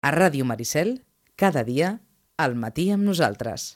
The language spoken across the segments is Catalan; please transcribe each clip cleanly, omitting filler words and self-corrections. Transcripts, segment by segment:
A Ràdio Maricel, cada dia, al matí amb nosaltres.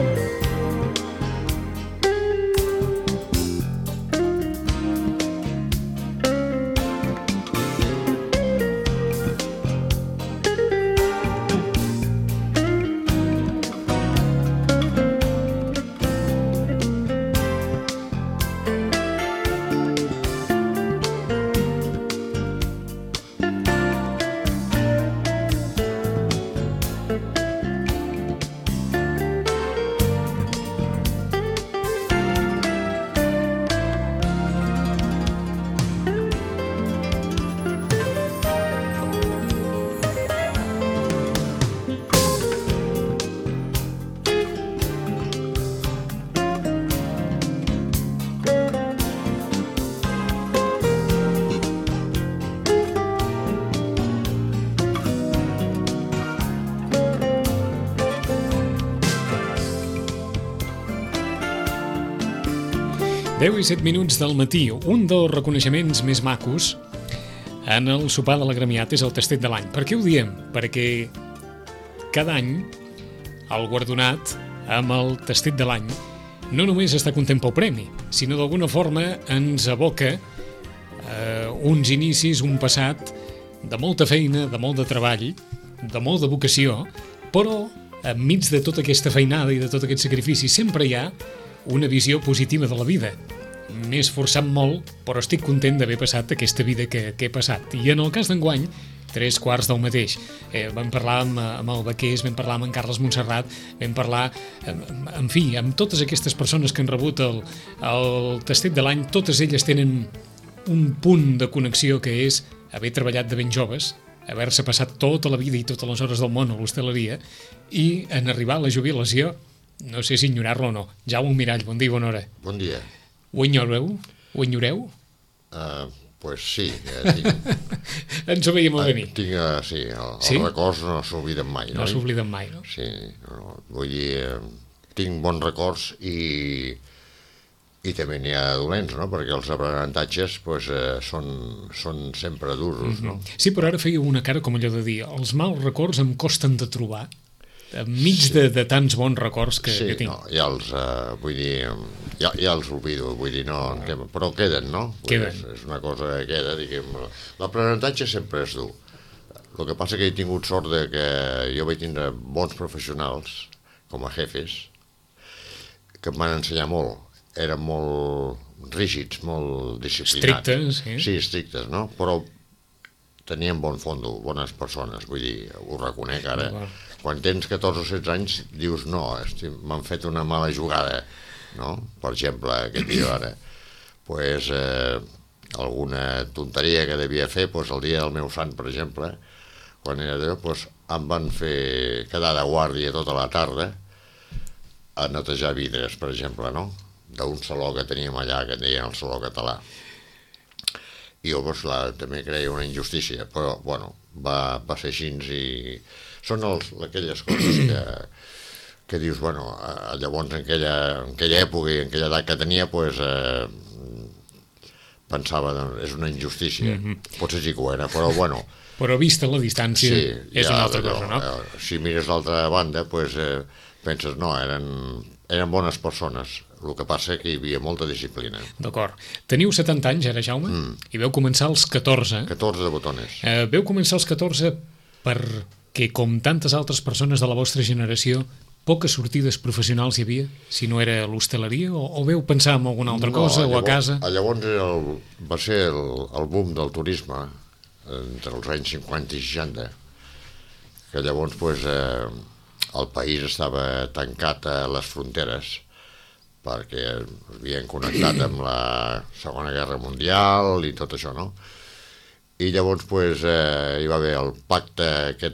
Deu i 7 minuts del matí. Un dels reconeixements més macos en el sopar de la Gremiat és el tastet de l'any. Per què ho diem? Perquè cada any el guardonat amb el tastet de l'any no només està content pel premi, sinó d'alguna forma ens aboca uns inicis, un passat de molta feina, de molt de treball, de molt de vocació, però enmig de tota aquesta feinada i de tot aquest sacrifici sempre hi ha una visió positiva de la vida. M'he esforçat molt, però estic content d'haver passat aquesta vida que he passat. I en el cas d'enguany, 3/4 del mateix. Vam parlar amb el Baqués, vam parlar amb en Carles Montserrat, vam parlar, en fi, amb totes aquestes persones que han rebut el tastet de l'any. Totes elles tenen un punt de connexió que és haver treballat de ben joves, haver-se passat tota la vida i totes les hores del món a l'hostaleria i en arribar a la jubilació, no sé si enyorar-lo o no. Jaume Mirall, bon dia i bona hora. Bon dia. Ho enyoreu? Ho enyoreu? Pues sí. Ens ho veiem a venir. Tinc, sí, els records no s'obliden mai. No s'obliden mai, no? Sí, vull dir, tinc bons records i també n'hi ha dolents, no? Perquè els aprenentatges pues, són sempre durs, no? Sí, però ara fèieu una cara com allò de dir els mals records em costen de trobar enmig de tants bons records que tinc. Sí, no, ja els, vull dir, ja els oblido, vull dir, no, però queden, no? Queden. És una cosa que queda, diguem, l'aprenentatge sempre és dur. El que passa que he tingut sort de que jo vaig tindre bons professionals, com a jefes, que em van ensenyar molt. Eren molt rígids, molt disciplinats. Estrictes, sí. Sí, estrictes, no? Però tenien bon fondo, bones persones, vull dir, ho reconec ara. Quan tens 14 o 16 anys, dius, no, m'han fet una mala jugada, no? Per exemple, aquest dia ara, pues, alguna tonteria que devia fer, pues, el dia del meu sant, per exemple, quan era allò, pues, em van fer quedar de guàrdia tota la tarda a netejar vidres, per exemple, no? D'un saló que teníem allà, que en deien el Saló Català. I jo, pues, també creia una injustícia, però, bueno, va ser així i són aquelles coses que dius, bueno, llavors en aquella època i en aquella edat que tenia, pues, pensava, és una injustícia. Potser sí que ho era, però, bueno... Però vista la distància, sí, és una altra cosa, no? Si mires l'altra banda, pues, penses, no, eren bones persones. El que passa que hi havia molta disciplina. D'acord. Teniu 70 anys, ara, Jaume, i veu començar als 14. 14 de botones. Veu començar als 14 perquè, com tantes altres persones de la vostra generació, poques sortides professionals hi havia, si no era l'hostaleria, o veu pensar en alguna altra cosa, o a casa? Llavors va ser el boom del turisme, entre els anys 50 i 60, que llavors pues, el país estava tancat a les fronteres, perquè havien connectat amb la Segona Guerra Mundial i tot això, no? I llavors pues, hi va haver el pacte aquest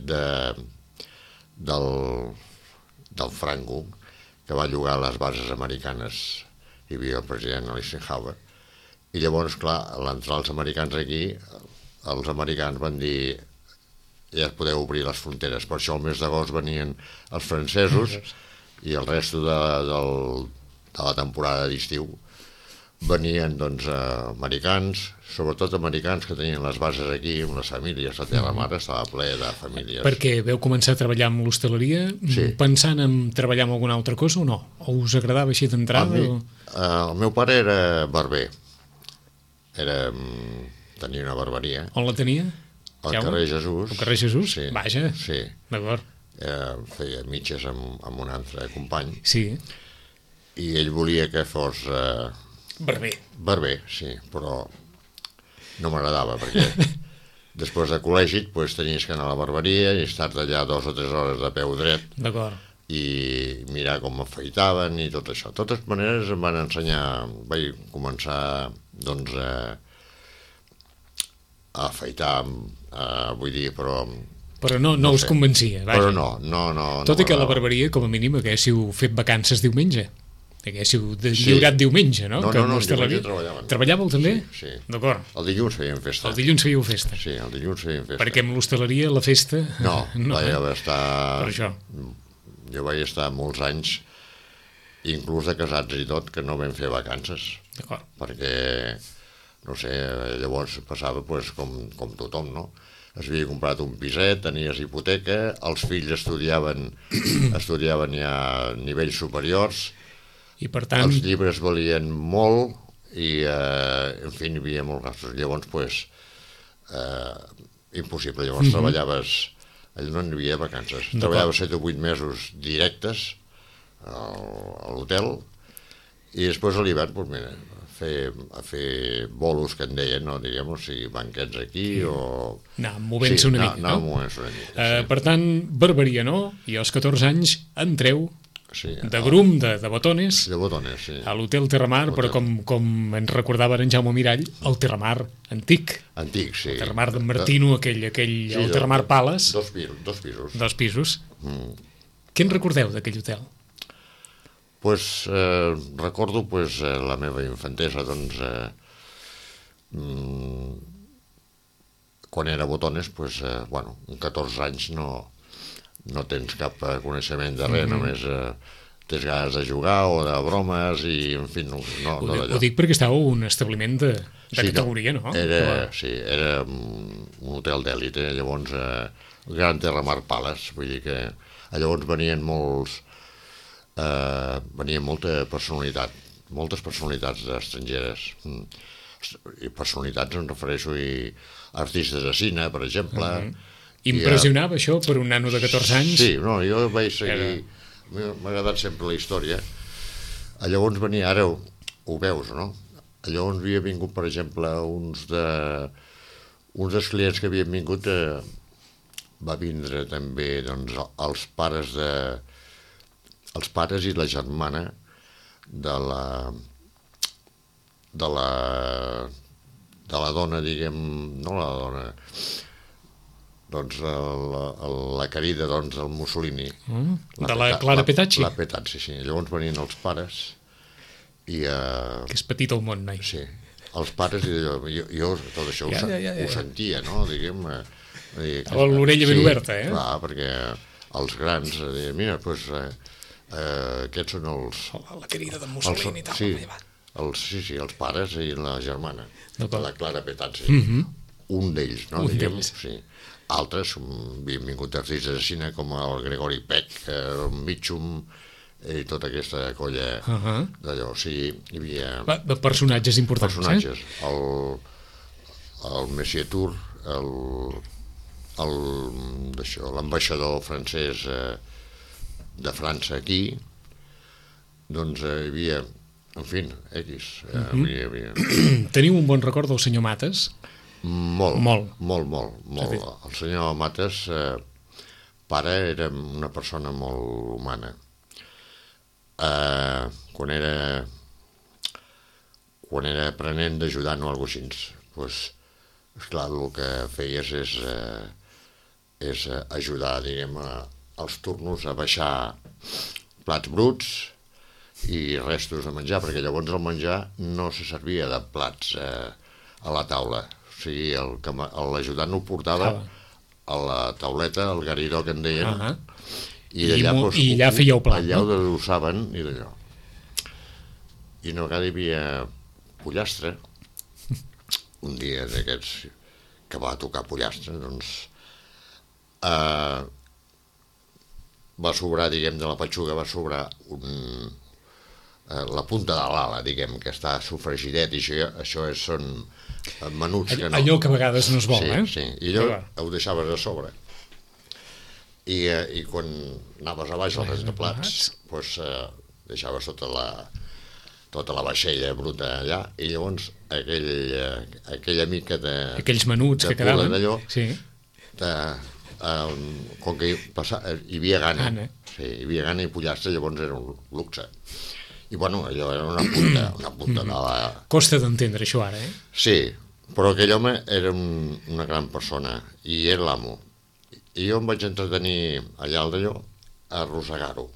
del Franco, que va llogar les bases americanes. Hi havia el president Eisenhower. I llavors, clar, a l'entrar els americans aquí, els americans van dir ja podeu obrir les fronteres. Per això el mes d'agost venien els francesos i el resto de la temporada d'estiu venien doncs americans, sobretot americans que tenien les bases aquí, amb les famílies, la terra mare estava ple de famílies. Perquè veu començar a treballar amb l'hostaleria pensant en treballar amb alguna altra cosa o no? O us agradava així d'entrada? El meu pare era barber, tenia una barberia. On la tenia? Al carrer Jesús. Al carrer Jesús? Sí. Vaja, sí. D'acord. Feia mitges amb un altre company. Sí. I ell volia que fos... Barber, sí, però no m'agradava, perquè després de col·legi pues, tenies que anar a la barberia i estar allà 2 o 3 hores de peu dret. D'acord. I mirar com m'afeitaven i tot això. De totes maneres em van ensenyar, vaig començar doncs a afeitar, vull dir, però no us convencia, vaja. Però no. Tot i que a la barberia, com a mínim, haguéssiu fet vacances diumenge. Haguéssiu lliurat diumenge, no? No, diumenge treballàvem. Treballàveu també? Sí. D'acord. El dilluns fèiem festa. El dilluns fèieu festa. Sí, el dilluns fèiem festa. Perquè amb l'hostaleria la festa... No, vaig estar... Per això. Jo vaig estar molts anys, inclús de casats i tot, que no vam fer vacances. D'acord. Perquè, no sé, llavors passava pues, com tothom, no? Es havia comprat un piset, tenies hipoteca, els fills estudiaven ja a nivells superiors, i per tant... els llibres valien molt i, en fi, hi havia molts gastos. Llavors, pues, impossible. Llavors treballaves... No hi havia vacances. Treballaves 7 o 8 mesos directes a l'hotel i després a l'hivern, pues, mira, a fer bolos, que en deien, no? Diguem, o sigui, banquets aquí o... Anar movent-se una mica, no? Anar movent-se una mica, sí. Per tant, barberia, no? I als 14 anys entreu de grum, de botones, sí. A l'hotel Terramar, però com ens recordava en Jaume Mirall, el Terramar antic. Antic, sí. El Terramar d'en Martino, el Terramar Palace. 2 pisos. 2 pisos. Què en recordeu d'aquell hotel? Pues, recordo pues, la meva infantesa, doncs, quan era botones, pues, bueno, amb 14 anys no tens cap coneixement de res, només tens ganes de jugar o de bromes i, en fi, no d'allò. Ho dic perquè estàveu un establiment de categoria, no? Era un hotel d'èlite, llavors el Gran Terramar Palace, vull dir que llavors venien molta personalitat, moltes personalitats estrangeres. I personalitats em refereixo a artistes de cine, per exemple. Impressionava això per un nano de 14 anys? Sí, no, jo vaig seguir... M'ha agradat sempre la història. Llavors venia, ara ho veus, no? Llavors havia vingut, per exemple, uns dels clients que havien vingut, va vindre també doncs, els pares i la germana de la dona, diguem, no la dona... doncs la querida doncs el Mussolini, de la Clara Petacci. La Petacci, sí. Llavors venien els pares i... Que és petit el món, noi. Sí, els pares, i jo tot això ho sentia, no? Diguem... L'orella ben oberta, eh? Clar, perquè els grans deien, mira, doncs aquests són els... La querida de Mussolini i tal. Sí, els pares i la germana, la Clara Petacci. Un d'ells, no? Un d'ells. Sí. Altres havien vingut artistes de cine com el Gregori Peck, el Mitchum i tota aquesta colla d'allò. O sigui, hi havia... Personatges importants, personatges. El Messier Tour, l'ambaixador francès de França aquí, doncs hi havia, en fi, X. Teniu un bon record del senyor Mates? Molt. El senyor Mates, pare, era una persona molt humana. Quan era aprenent d'ajudant o alguna cosa així, doncs, esclar, el que feies és ajudar, diguem, als turnos a baixar plats bruts i restos de menjar, perquè llavors el menjar no se servia de plats a la taula. O sigui, l'ajudant ho portava a la tauleta, al garidó que en deien, i allà fèieu plat, allà ho desossaven i d'allò. I una vegada hi havia pollastre, un dia d'aquests que va tocar pollastre, doncs va sobrar, diguem, de la petxuga, va sobrar la punta de l'ala, diguem, que està sofregidet, i això són menuts que no... Allò que a vegades no es vol, Sí, i allò ho deixaves a sobre. I quan anaves a baix al rentaplats, doncs deixaves tota la vaixella bruta allà, i llavors aquella mica de... Aquells menuts que quedaven. D'allò, sí. Com que hi havia gana. Sí, hi havia gana i pollastre, llavors era un luxe. I bueno, allò era una punta de la... Costa d'entendre això ara, Sí, però aquell home era una gran persona, i era l'amo. I jo em vaig entretenir allà al d'allò a arrossegar-ho.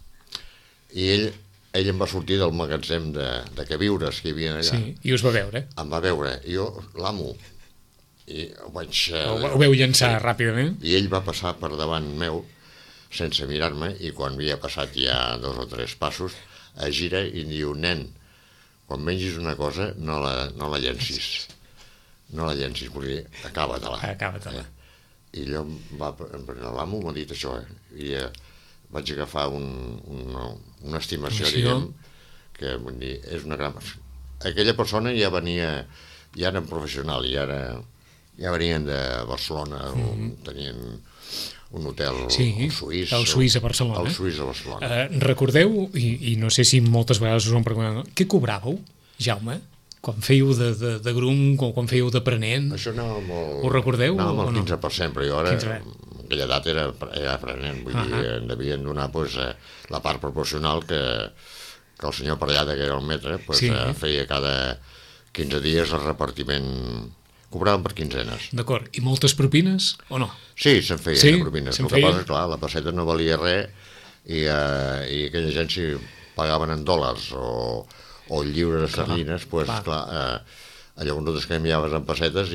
I ell em va sortir del magatzem de queviures que hi havia allà. Sí, i us va veure. Em va veure, i jo l'amo. I ho veu llançar ràpidament? I ell va passar per davant meu, sense mirar-me, i quan havia passat ja 2 o 3 passos, es gira i diu, nen, quan mengis una cosa no la llencis. No la llencis, vull dir, acaba-te-la. Acaba-te-la. I allò l'amo m'ha dit això, i vaig agafar una estimació, diguem, que vull dir, és una gran... Aquella persona ja venia, ja eren professional, ja venien de Barcelona, tenien un hotel suís. El Suís a Barcelona. El Suís a Barcelona. Recordeu, i no sé si moltes vegades us ho han preguntat, què cobràveu, Jaume? Quan fèieu de grum, quan fèieu d'aprenent? Això anava molt... Ho recordeu? Anava amb el 15%, però jo ara, en aquella edat era aprenent, vull dir, em devien donar la part proporcional que el senyor Parellada, que era el metre, feia cada 15 dies el repartiment. Cobraven per quinzenes. D'acord, i moltes propines o no? Sí, se'n feien de propines. El que passa és, clar, la peseta no valia res i aquella gent, si pagaven en dòlars o lliures esterlines, doncs, clar, llavors nosaltres canviaves en pessetes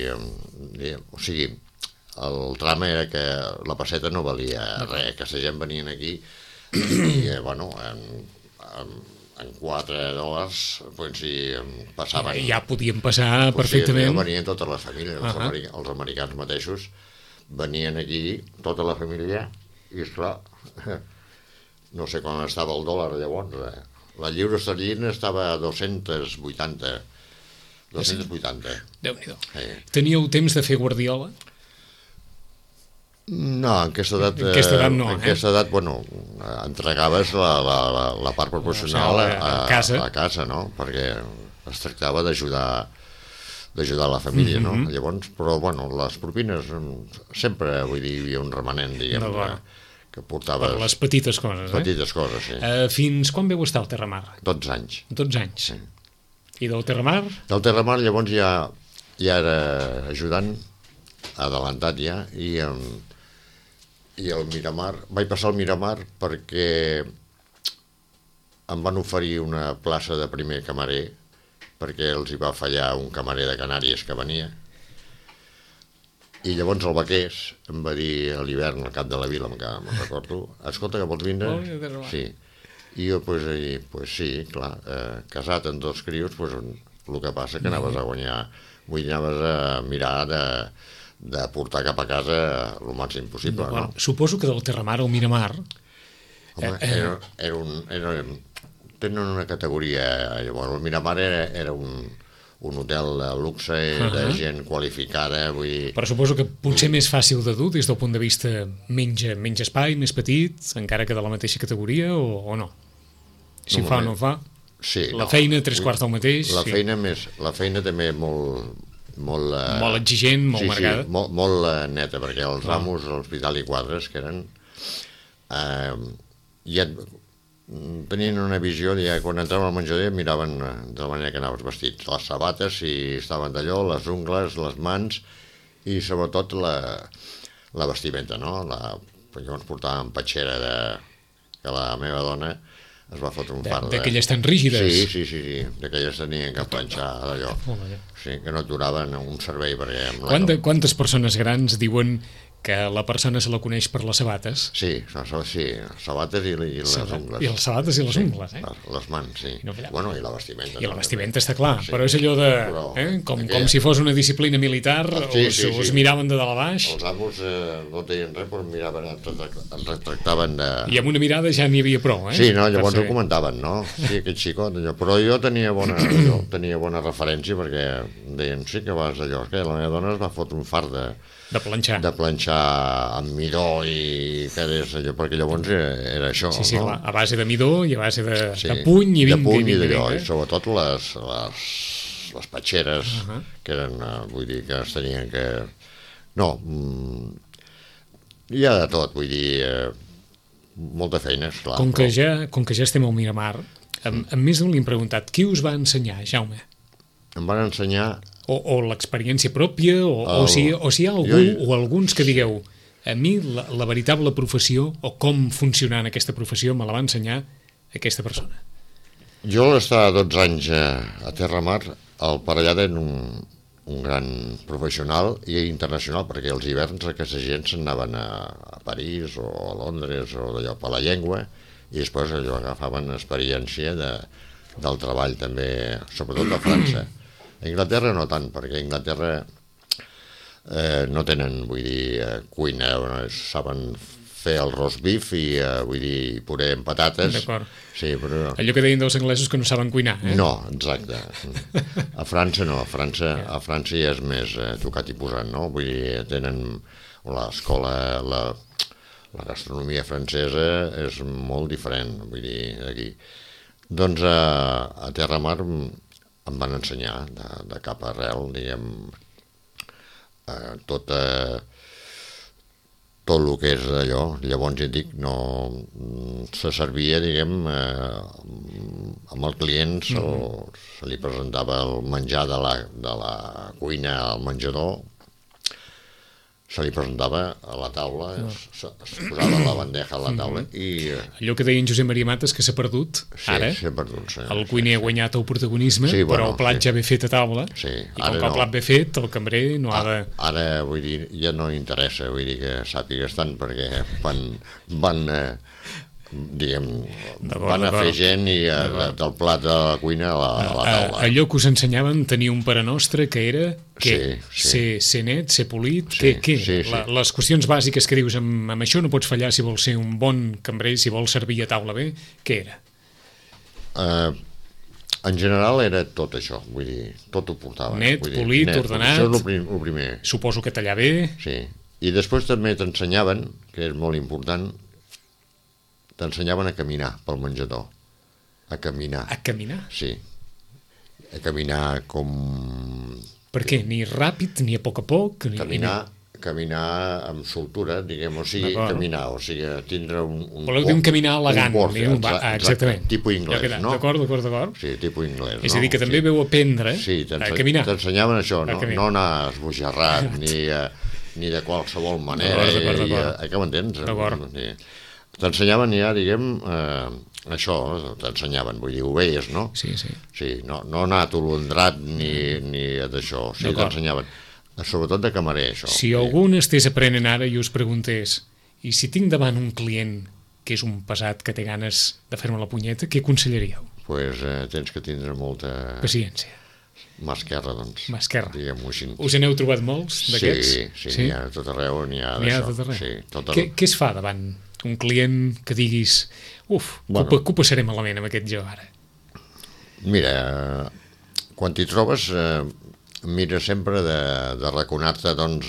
o sigui, el trama era que la peseta no valia res, aquesta gent venien aquí i, bueno, en $4, doncs si passaven... Ja podien passar perfectament. Venien totes les famílies, els americans mateixos, venien aquí, tota la família, i esclar, no sé quan estava el dòlar llavors, la lliura esterlina estava a 280. Déu-n'hi-do. Teníeu temps de fer guardiola? No, en aquesta edat no. En aquesta edat, bueno, entregaves la part proporcional a casa, no? Perquè es tractava d'ajudar la família, no? Llavors, però, bueno, les propines sempre, vull dir, hi havia un remanent, diguem, que portaves... Per les petites coses, Petites coses, sí. Fins quan veu estar al Terramar? 12 anys. 12 anys. Sí. I del Terramar? Del Terramar, llavors, ja era ajudant, adelantat ja, i el Miramar, vaig passar al Miramar perquè em van oferir una plaça de primer camarer perquè els hi va fallar un camarer de Canàries que venia, i llavors el Baqués em va dir a l'hivern al cap de la vila, me'n recordo, escolta, que vols vindre? Sí. I jo, pues sí, clar, casat amb 2 crios, el que passa que anaves a guanyar, anaves a mirar de portar cap a casa el màxim possible, no? Suposo que del Terramar al Miramar... Home, tenen una categoria, llavors el Miramar era un hotel de luxe, de gent qualificada, vull dir... Però suposo que potser més fàcil de dur des del punt de vista menys espai, més petit, encara que de la mateixa categoria, o no? Si fa o no fa? Sí. La feina, 3/4 del mateix? La feina també molt exigent, molt marcada. Sí, molt neta, perquè els amos a l'Hospital i Quadres, que eren... ja tenien una visió, quan entraven al menjador miraven de la manera que anaves vestits. Les sabates, si estaven d'allò, les ungles, les mans, i sobretot la vestimenta, no? Jo ens portàvem patxera que la meva dona es va fotre un fart d'aquelles tan rígides. Sí, d'aquelles tenien que planxar d'allò. Sí, que no et duraven un servei perquè... Quantes persones grans diuen que la persona se la coneix per les sabates. Sí, sabates i les ungles. I les sabates i les ungles, Les mans, sí. I no fallar. Bueno, i la vestimenta. I la vestimenta està clar, Sí. però és allò de... Com si fos una disciplina militar, us miraven de dalt a baix. Els amos no deien res, però miraven, ens retractaven de... I amb una mirada ja n'hi havia prou, Sí, no, llavors ho comentaven, no? Sí, aquest xicot, allò. Però jo tenia bona referència perquè em deien, sí que vas allò, que la meva dona es va fotre un fart de planxar amb midó i què és allò, perquè llavors era això, sí, no? A base de midó i a base de puny i vinga. De puny i d'allò, i sobretot les patxeres, que eren, vull dir, que es tenien que... No, hi ha de tot, vull dir, molta feina, esclar. Com que ja estem al Miramar, amb més d'un li hem preguntat, qui us va ensenyar, Jaume? Em van ensenyar... O l'experiència pròpia, o si hi ha algú o alguns que digueu, a mi la veritable professió, o com funcionar en aquesta professió, me la va ensenyar aquesta persona. Jo l'estar 12 anys a Terramar, el pare allà era un gran professional i internacional, perquè els hiverns aquesta gent se'n anaven a París o a Londres o d'allò per la llengua, i després allò agafaven experiència del treball també, sobretot de França. A Anglaterra no tant, perquè a Anglaterra no tenen, vull dir, cuina, saben fer el roast beef i, vull dir, puré amb patates. D'acord. Sí, però... Allò que deien dels anglesos que no saben cuinar, No, exacte. A França no, a França ja és més tocat i posat, no? Vull dir, tenen l'escola, la gastronomia francesa és molt diferent, vull dir, d'aquí. Doncs a Terramar em van ensenyar de cap arrel, diguem, tot el que és allò. Llavors, ja dic, no se servia, diguem, amb el client, se li presentava el menjar de la cuina al menjador, se li presentava a la taula, es posava la bandeja a la taula i... Allò que deia en Josep Maria Mates, que s'ha perdut, ara. Sí, s'ha perdut, sí. El cuiner ha guanyat el protagonisme, però el plat ja ve fet a taula, i com que el plat ve fet, el cambrer no ha de... Ara, vull dir, ja no interessa, vull dir que sàpigues tant, perquè van diguem, van a fer gent i del plat de la cuina a la taula. Allò que us ensenyaven tenia un pare nostre que era ser net, ser polit, les qüestions bàsiques que dius amb això no pots fallar si vols ser un bon cambrer, si vols servir a taula bé, què era? En general era tot això, vull dir, tot ho portava. Net, polit, ordenat. Això és el primer. Suposo que tallar bé. Sí, i després també t'ensenyaven, que és molt important, t'ensenyaven a caminar pel menjador. A caminar. A caminar? Sí. A caminar com... Per què? Ni ràpid, ni a poc? Caminar amb soltura, diguem, o sigui, caminar, o sigui, tindre un... Voleu dir un caminar elegant, exactament. Tipus anglès, no? D'acord. Sí, tipus anglès, no? És a dir, que també veu aprendre a caminar. T'ensenyaven això, no anar esbojarrat, ni de qualsevol manera. D'acord. Que m'entens? D'acord. T'ensenyaven ja, diguem, això, t'ensenyaven, vull dir, ho veies, no? Sí. Sí, no anar atolondrat ni d'això, sí, t'ensenyaven. Sobretot de camarer, això. Si algú n'estés aprenent ara i us preguntés, i si tinc davant un client que és un pesat que té ganes de fer-me la punyeta, què aconsellaríeu? Doncs tens que tindre molta... paciència. Mà esquerra, doncs. Mà esquerra. Diguem-ho així. Us n'heu trobat molts, d'aquests? Sí, n'hi ha a tot arreu, n'hi ha d'això. Sí, què es fa davant un client que diguis que ho passaré malament amb aquest jo ara? Mira, quan t'hi trobes, mira sempre de raconar-te, doncs,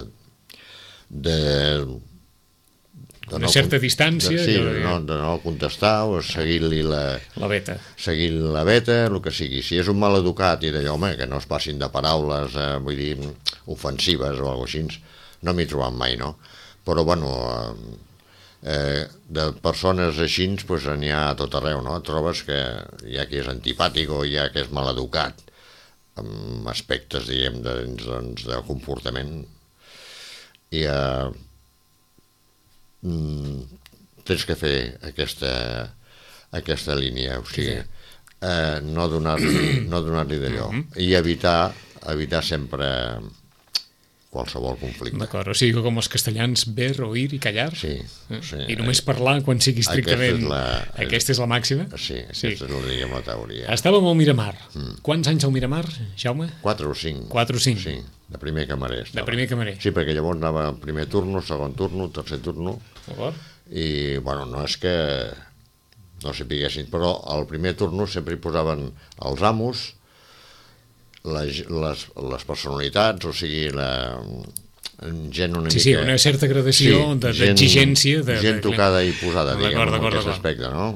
una certa distància. De no contestar o seguir-li la veta. Seguir la veta, el que sigui. Si és un mal educat i d'allò, home, que no es passin de paraules, vull dir, ofensives o alguna cosa així, no m'hi he trobat mai, no? Però, bueno... de persones així pues, n'hi ha a tot arreu, no? Trobes que hi ha qui és antipàtic o hi ha qui és maleducat amb aspectes, diguem, de comportament i tens que fer aquesta línia, o sigui, no donar-li d'allò i evitar sempre qualsevol conflicte. D'acord, o sigui, com els castellans, ver, oír i callar. Sí. I només parlar quan sigui estrictament... Aquesta és la màxima? Sí, aquesta és la teoria. Estàvem al Miramar. Quants anys al Miramar, Jaume? 4 o 5. 4 o 5. Sí, de primer camarer. De primer camarer. Sí, perquè llavors anava primer turno, segon turno, tercer turno. D'acord. I, bueno, no és que no sapiguessin, però al primer turno sempre hi posaven els amos, les personalitats, o sigui, gent una mica... Sí, una certa gradació d'exigència. Gent tocada i posada, diguem, en aquest aspecte, no?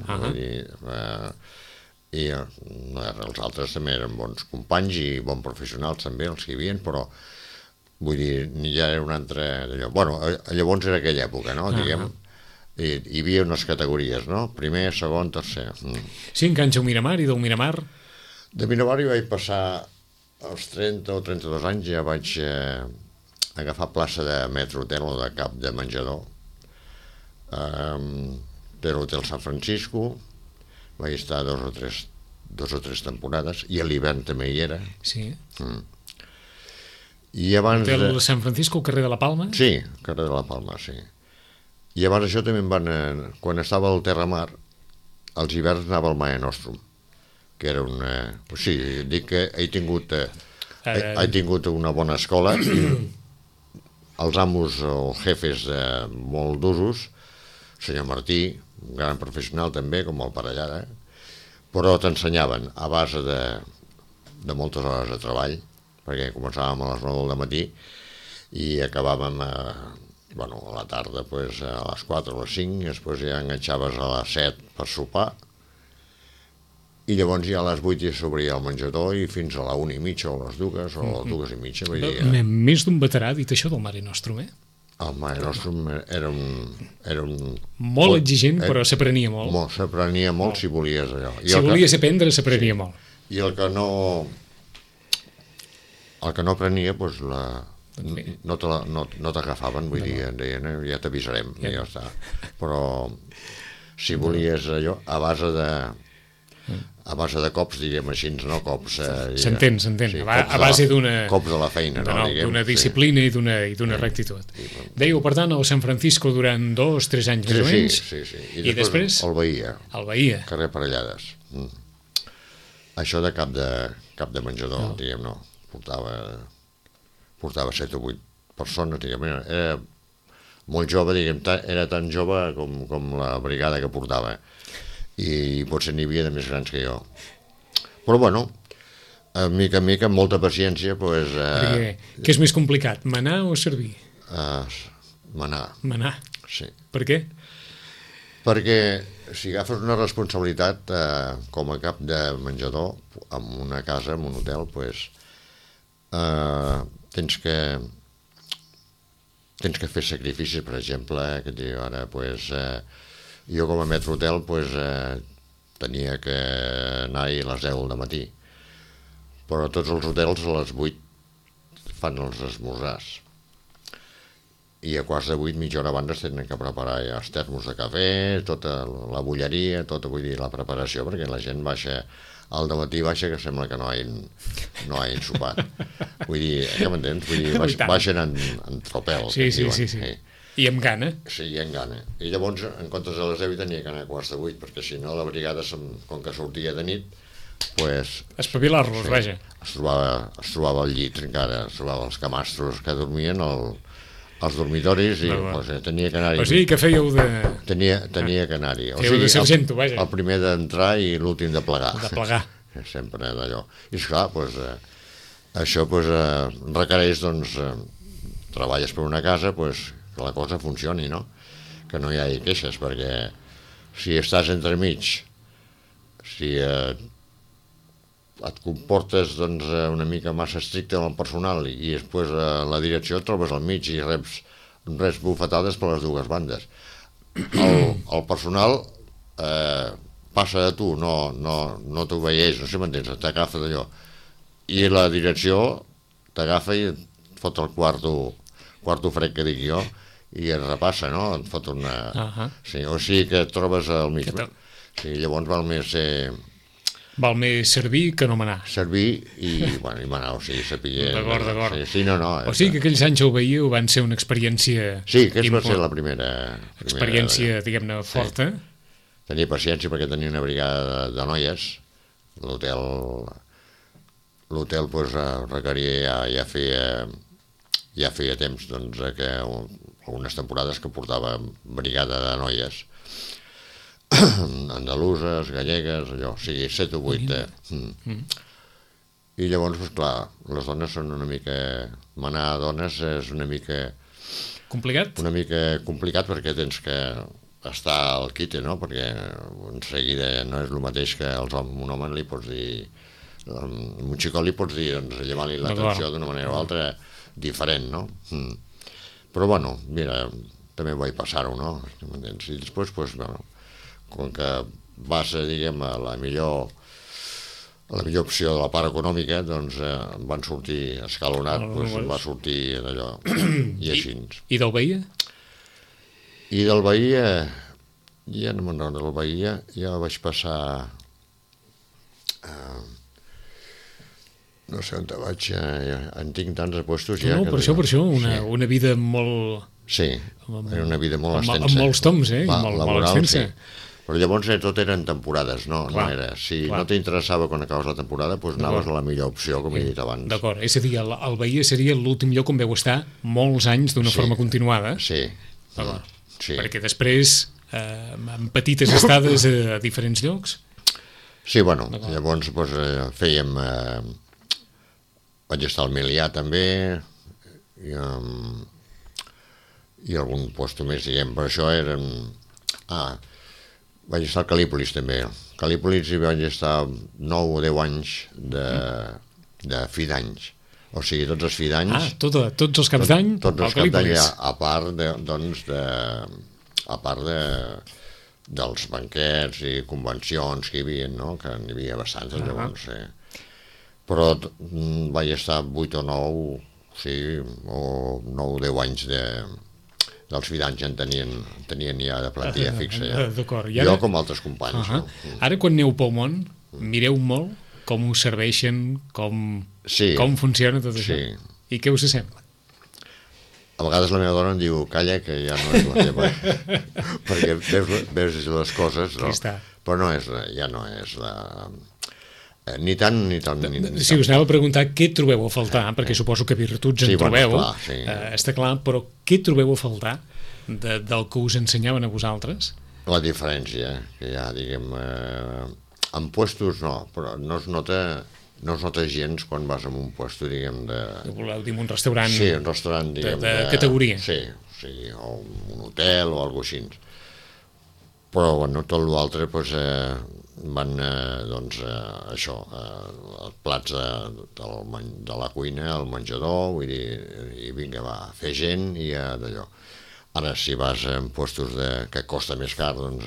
I els altres també eren bons companys i bons professionals també, els que hi havia, però vull dir, ja era un altre... Bueno, llavors era aquella època, no? Diguem, hi havia unes categories, no? Primer, segon, tercer. 5 anys al Miramar, i del Miramar? De Miramar hi vaig passar als 30 o 32 anys, ja vaig agafar plaça de metro hotel o de cap de menjador de l'hotel San Francisco. Vaig estar 2 o 3 temporades, i a l'hivern també hi era. Sí. I abans Hotel de San Francisco, al carrer de la Palma? Sí, carrer de la Palma, sí. I abans això també quan estava al Terramar, als hiverns anava al Mare Nostrum, que era sí, dic que he tingut una bona escola, els amos o jefes molt d'usos, senyor Martí, un gran professional també, com el Parellada, però t'ensenyaven a base de moltes hores de treball, perquè començàvem a les 9 del matí i acabàvem a la tarda a les 4 o les 5, i després ja enganxaves a les 7 per sopar, i llavors ja a les 8 ja s'obria el menjador i fins a la 1:30 o les 2 o les 2:30. Vull dir, més d'un veterà ha dit això del Mare Nostrum, eh? El Mare Nostrum era un... Molt exigent, però s'aprenia molt. S'aprenia molt si volies allò. Si volies aprendre, s'aprenia molt. I el que no aprenia, doncs no t'agafaven, vull dir, deien, ja t'avisarem, i ja està. Però si volies allò, a base de cops, diguem així, no cops... S'entén. A base d'una... Cops de la feina, no? D'una disciplina i d'una rectitud. Dèieu, per tant, al San Francisco durant 2-3 anys més o menys? Sí. I després? El Bahia. Carrer Parellades. Això de cap de menjador, diguem, no. Portava 7 o 8 persones, diguem, era molt jove, diguem, era tan jove com la brigada que portava, i potser n'hi havia de més grans que jo. Però bueno, mica en mica, amb molta paciència, doncs... Què és més complicat, manar o servir? Manar. Manar? Sí. Per què? Perquè si agafes una responsabilitat com a cap de menjador en una casa, en un hotel, doncs tens que fer sacrificis, per exemple, que et dic ara, doncs, jo com a metro hotel tenia que anar-hi a les 10 del matí, però tots els hotels a les 8 fan els esmorzars, i a quarts de 8, mitja hora abans tenen que preparar ja els termos de cafè, tota la bulleria, vull dir, la preparació, perquè la gent baixa al dematí, que sembla que no hagin sopat. Vull dir, què m'entens? Vull dir, baixen en tropel. Sí. I amb gana. Sí, i amb gana. I llavors, en comptes de les 10, tenia que anar a quarts de 8, perquè si no, la brigada, com que sortia de nit, doncs... Espavilar-los, vaja. Es trobava al llit encara, es trobava els camastros que dormien als dormitoris, i tenia que anar-hi. O sigui que fèieu de... Tenia que anar-hi. Fèieu de sargento, vaja. El primer d'entrar i l'últim de plegar. De plegar. Sempre d'allò. I esclar, això requereix, treballes per una casa, que la cosa funcioni, no? Que no hi hagi queixes, perquè si estàs entremig, si et comportes una mica massa estricte amb el personal i després la direcció et trobes al mig i reps bufetades per les dues bandes. El personal passa de tu, no t'obeeix, no sé si m'entens, t'agafa d'allò, i la direcció t'agafa i et fot el quarto fred que dic jo, i es repassa, no? Et fot una... Sí, o sigui que et trobes al mig. Sí, llavors val més ser Val més servir que no manar. Servir i manar, o sigui, sapiguer... D'acord. Sí, no. O sigui que aquells anys al Bahia van ser una experiència... Sí, aquesta va ser la primera experiència, diguem-ne, forta. Tenia paciència perquè tenia una brigada de noies. L'hotel pues, requeria, ja feia temps doncs, que algunes temporades que portava brigada de noies andaluses, gallegues, allò, o sigui, 7 o 8. I llavors, pues, clar, les dones són una mica... Manar dones és una mica... Complicat? Una mica complicat perquè tens que estar al quite, no? Perquè en seguida no és el mateix que els homes, un home li pots dir... A un xicot li pots dir, doncs, llevar-li l'atenció d'una manera o altra diferent, no? Però, bueno, mira, també vaig passar-ho, no? I després, pues, bueno, com que va ser, diguem, la millor opció de la part econòmica, doncs van sortir escalonat, doncs va sortir d'allò, i així. I del Bahia? I del Bahia, ja no me'n recordo, del Bahia ja vaig passar, no sé on vaig, en tinc tants puestos ja... No, per això, una vida molt... Sí, era una vida molt extensa. Amb molts toms, molt extensa. Sí. Però llavors tot eren temporades, no era. Si no t'interessava quan acabes la temporada, doncs anaves a la millor opció, com he dit abans. D'acord, és a dir, el Bahia seria l'últim lloc on vau estar molts anys d'una forma continuada. Sí. Perquè després, amb petites estades a diferents llocs... Sí, bueno, llavors fèiem... Vaig estar al Milià també, i algun lloc més, diguem, per això eren... Vaig estar al Cal·lípolis també. Al Cal·lípolis hi vaig estar 9 o 10 anys de fi d'anys. O sigui, tots els fi d'anys... Tots els caps d'any? Tots els caps d'any, a part dels banquets i convencions que hi havia, no? Que n'hi havia bastants, llavors. Però vaig estar 8 o 9, o 9 o 10 anys dels vidants ja en tenien ja de plantilla fixa. Jo com altres companys. Ara quan aneu pel món, mireu molt com us serveixen, com funciona tot això. I què us sembla? A vegades la meva dona em diu calla, que ja no és la teva. Perquè veus les coses, però no és, ja no és la... Ni tant. Sí, us anava a preguntar què trobeu a faltar, perquè suposo que virtuts en trobeu, està clar, però què trobeu a faltar del que us ensenyaven a vosaltres? La diferència, que ja, diguem, en puestos no, però no es nota gens quan vas en un puesto, diguem, de... Voleu dir un restaurant... Sí, un restaurant, diguem, de categoria. Sí, o un hotel o alguna cosa així. Però, bueno, tot l'altre, doncs, van, doncs, això, els plats de la cuina, el menjador, vull dir, i vinga, va, fer gent i d'allò. Ara, si vas en puestos que costa més car, doncs,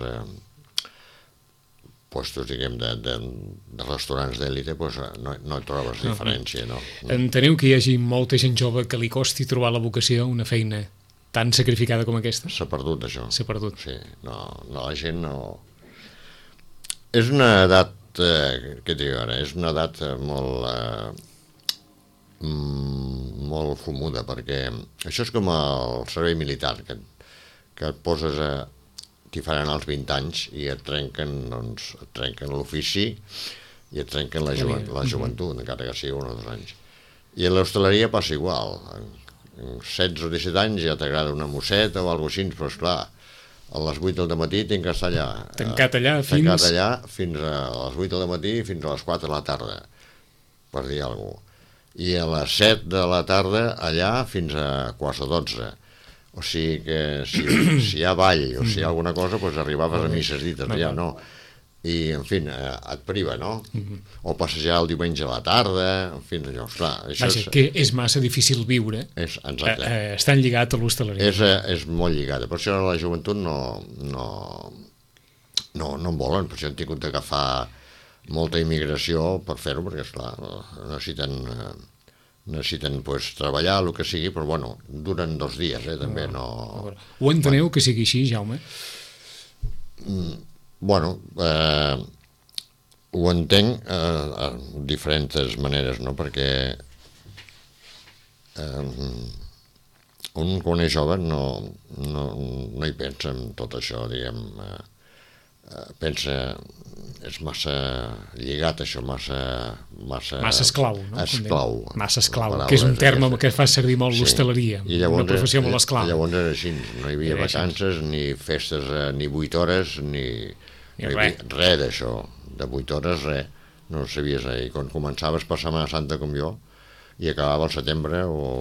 puestos, diguem, de restaurants d'èlite, doncs no trobes diferència, no? Enteneu que hi hagi molta gent jove que li costi trobar la vocació, una feina tan sacrificada com aquesta? S'ha perdut, això. S'ha perdut. Sí, no, la gent no... És una edat, què et dic ara, és una edat molt fumuda, perquè això és com el servei militar, que et poses t'hi faran els 20 anys i et trenquen l'ofici i et trenquen la joventut, encara que sigui 1 o 2 anys. I a l'hostaleria passa igual, en 16 o 17 anys ja t'agrada una mosseta o alguna cosa així, però esclar, a les 8 del matí tinc que estar allà. Tancat allà fins a les 8 del matí fins a les 4 de la tarda, per dir alguna cosa. I a les 7 de la tarda allà fins a quarts de 12. O sigui que si hi ha ball o si hi ha alguna cosa, doncs arribaves a misses dites, allà no. I, en fi, et priva, no? O passejar el diumenge a la tarda, en fi, allò, esclar. Vaja, que és massa difícil viure. Exacte. Estan lligat a l'hostaleria. És molt lligada, per això la joventut no en volen, per això han tingut d'agafar molta immigració per fer-ho, perquè, esclar, necessiten pues, treballar, el que sigui, però, bueno, duren 2 dies, també, no... Ho enteneu que sigui així, Jaume? Bueno, Ho entenc de diferents maneres, no? Perquè un quan és jove no hi pensa en tot això, diguem, pensa, és massa lligat això, massa esclau, no? Esclau. Massa esclau, que és un terme que fa servir molt l'hostaleria, una professió molt esclau. Llavors era així, no hi havia vacances, ni festes, ni 8 hores, ni res d'això, de 8 hores, res, no sabies res. I quan començaves per Setmana Santa com jo, i acabava al setembre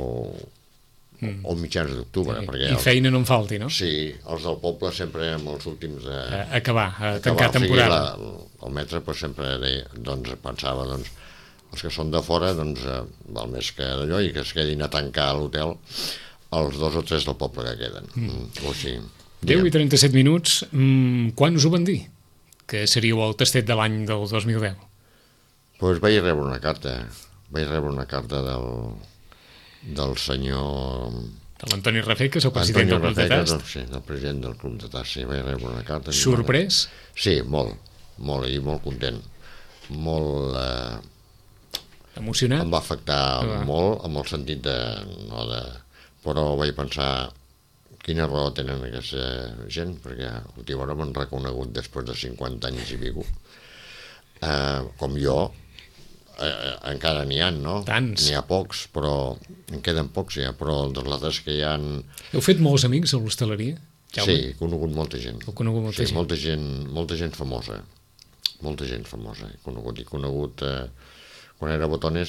o mitjans d'octubre. I feina no en falti, no? Sí, els del poble sempre amb els últims acabar, tancar temporada. El metre sempre deia, doncs, pensava, doncs, els que són de fora, doncs, val més que d'allò i que es quedin a tancar a l'hotel els 2 o 3 del poble que queden. O així. 10 i 37 minuts. Quan us ho van dir? Que seríeu el tastet de l'any del 2010? Doncs vaig rebre una carta. Vaig rebre una carta del senyor... De l'Antoni Rafecas, el president del Club de Tast? Sí, del president del Club de Tast, sí, vaig rebre una carta. Sorprès? Sí, molt, i molt content. Molt... Emocionat? Em va afectar molt, amb el sentit però vaig pensar quina raó tenen aquesta gent, perquè últimament m'han reconegut després de 50 anys i pico. Com jo, encara n'hi ha, no? Tants. N'hi ha pocs, però en queden pocs ja, però dels altres que hi ha... Heu fet molts amics a l'hostaleria? Sí, he conegut molta gent. Heu conegut molta gent? Molta gent famosa. Molta gent famosa he conegut. Quan era a Botones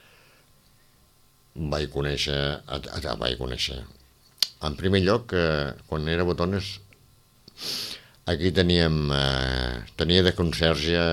vaig conèixer. En primer lloc, quan era a Botones, aquí tenia de conserge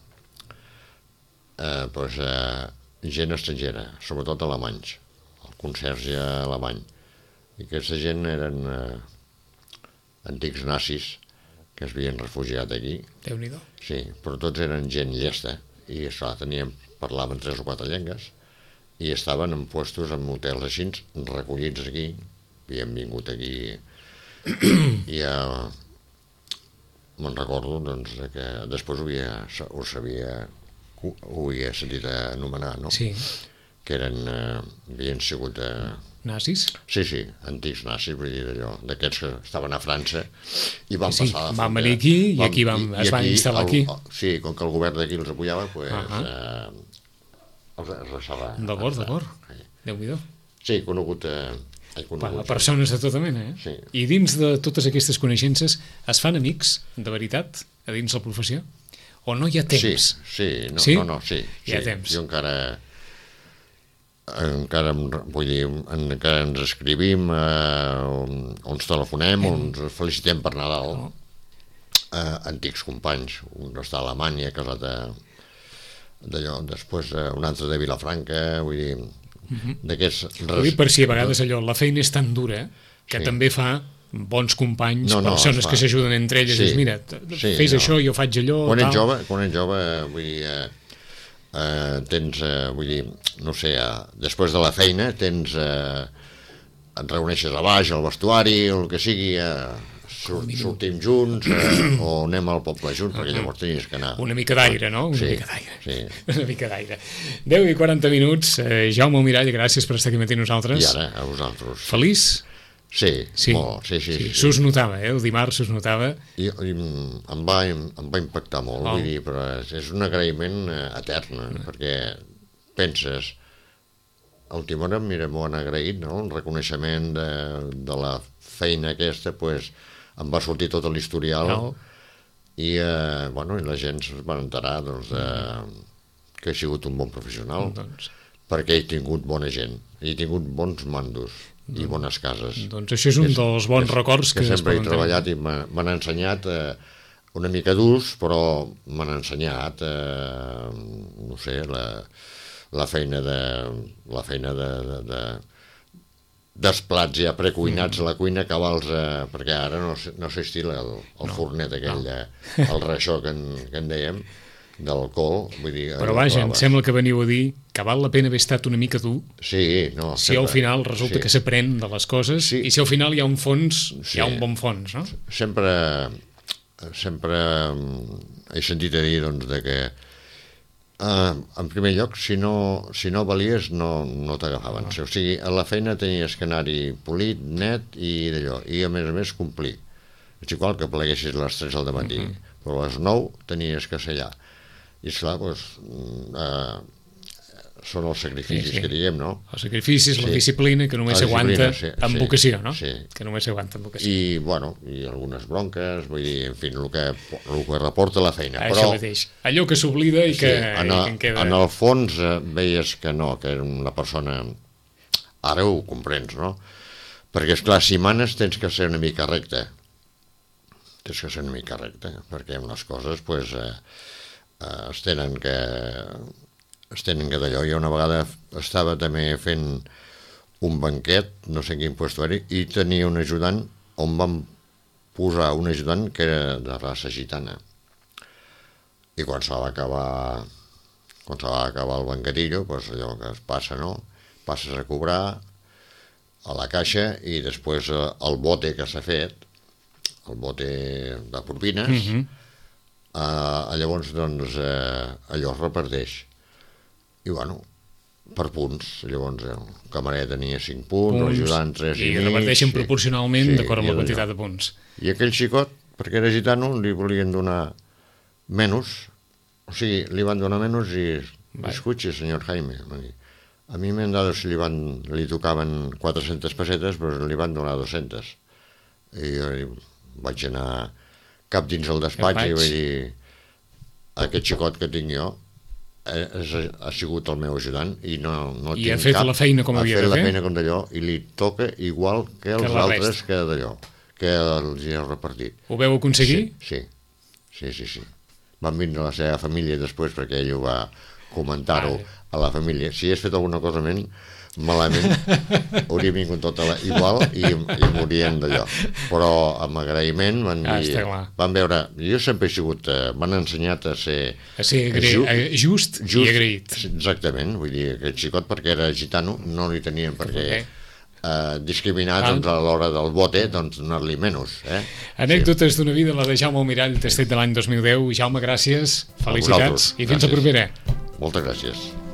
gent estrangera, sobretot alemanys, el conserge alemany. I aquesta gent eren antics nazis que es havien refugiat aquí. Déu-n'hi-do. Sí, però tots eren gent llesta i esclar, parlaven 3 o 4 llengües i estaven en puestos, en hotels així, recollits aquí, havien vingut aquí i me'n recordo doncs, que després ho havia sentit anomenar, no? Sí. Que havien sigut... Nazis? Sí, antics nazis, vull dir allò, d'aquests que estaven a França i van passar a la van venir aquí i aquí es van instal·lar aquí. Sí, com que el govern d'aquí els apoyava, els reservava. D'acord. Déu-n'hi-do. Sí, he conegut persones de tota mena, eh? Sí. I dins de totes aquestes coneixences es fan amics, de veritat, a dins la professió? O no hi ha temps? Sí. Hi ha temps. Jo encara ens escrivim, ens telefonem, ens felicitem per Nadal. Antics companys, un està a Alemanya, casat d'allò, després un altre de Vilafranca, vull dir, d'aquests... Ho dic per si a vegades allò, la feina és tan dura que també fa bons companys, persones que s'ajuden entre elles, dius, mira, fes això, jo faig allò... Quan ets jove, vull dir, tens, vull dir, no sé, després de la feina et reuneixes a baix, al vestuari, o el que sigui, sortim junts o anem al poble junts, perquè llavors tenies que anar... Una mica d'aire, no? Sí. Una mica d'aire. 10 i 40 minuts. Jaume Almirall, gràcies per estar aquí matí nosaltres. I ara, a vosaltres. Feliç? Sí, molt, sí. S'us notava, el dimarts s'us notava. I em va impactar molt, vull dir, però és un agraïment etern, perquè penses, al Timor m'ho han agraït, no? El reconeixement de la feina aquesta, pues, em va sortir tot l'historial i la gent es va enterar que he sigut un bon professional, perquè he tingut bona gent, he tingut bons mandos i bones cases. Doncs això és un dels bons records que sempre he treballat i m'han ensenyat una mica durs, però m'han ensenyat no sé, la feina dels plats ja precuinats a la cuina, cabals, perquè ara no s'estila el fornet aquell, el reixó que en dèiem, d'alcohol, vull dir... Però vaja, em sembla que veniu a dir que val la pena haver estat una mica dur, si al final resulta que s'aprèn de les coses, i si al final hi ha un fons, hi ha un bon fons, no? Sempre he sentit a dir, doncs, que En primer lloc, si no valies, no t'agafaven. O sigui, a la feina tenies que anar-hi polit, net i d'allò. I a més complir. És igual que pleguessis a les 3 del matí, però a les 9 tenies que ser allà. I esclar, doncs, són els sacrificis que diguem, no? Els sacrificis, la disciplina, que només s'aguanta amb vocació, no? Sí. Que només s'aguanta amb vocació. I, bueno, i algunes bronques, vull dir, en fi, el que reporta la feina. Això mateix. Allò que s'oblida i que en queda... En el fons veies que no, que era una persona... Ara ho comprens, no? Perquè, esclar, si manes tens que ser una mica recte. Tens que ser una mica recte, perquè unes coses, doncs, es tenen que d'allò. Jo una vegada estava també fent un banquet, no sé en quin lloc era, i tenia un ajudant on vam posar un ajudant que era de raça gitana. I quan se va acabar el banquetillo, doncs allò que es passa, no? Passes a cobrar a la caixa i després el bote que s'ha fet, el bote de propines, llavors doncs allò es reparteix. I bueno, per punts. Llavors el camarer tenia 5 punts, l'ajudant 3 i mig... I reparteixen proporcionalment d'acord amb la quantitat de punts. I aquell xicot, perquè era gitano, li volien donar menys, o sigui, li van donar menys i... Escuche, senyor Jaime, a mi m'han dado si li tocaven 400 pessetes, però li van donar 200. I jo vaig anar cap dins el despatx i vaig dir, aquest xicot que tinc jo ha sigut el meu ajudant i no i ha fet la feina com havia de fer. Ha fet la feina com d'allò i li toca igual que els altres que d'allò, que els hi ha repartit. Ho veu aconseguir? Sí. Van vindre la seva família després perquè ell ho va comentar-ho a la família. Si hagués fet alguna cosa malament, hauria vingut tota igual i morien d'allò. Però amb agraïment van veure, jo sempre he sigut, m'han ensenyat a ser just i agraït. Exactament, vull dir, aquest xicot perquè era gitano no li tenien per què discriminar doncs, a l'hora del bote, doncs donar-li menys. Anècdotes d'una vida, la de Jaume Almirall, testet de l'any 2010. Jaume, gràcies, felicitats i fins la propera. Moltes gràcies.